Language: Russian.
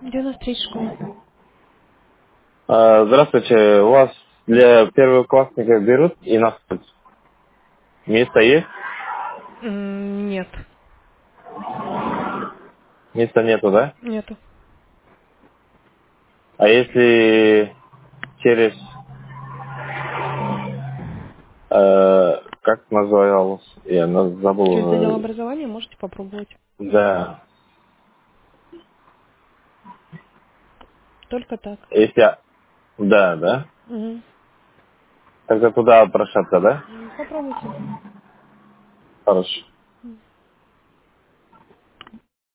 93 школа. Здравствуйте. У вас для первоклассника берут иностранцев? Место есть? Нет. Места нету, да? Нету. А если через... как называлось? Я Через отдел забыл. образования можете попробовать. Да. Только так. Если... Да, да? Угу. Тогда туда обращаться, да? Попробуйте. Хорошо.